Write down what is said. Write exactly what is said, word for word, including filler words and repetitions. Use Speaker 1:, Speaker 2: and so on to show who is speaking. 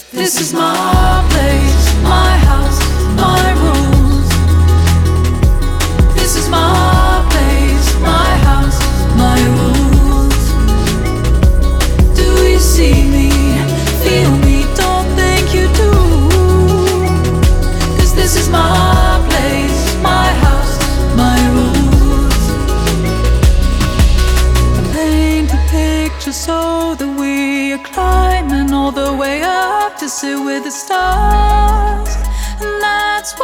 Speaker 1: This is my place, my house, my rules. This is my place, my house, my rules. Do you see me, feel me? Don't think you do. 'Cause this is my place, my house, my rules. I paint a picture so that we are climbing all the way up to sit with the stars. And that's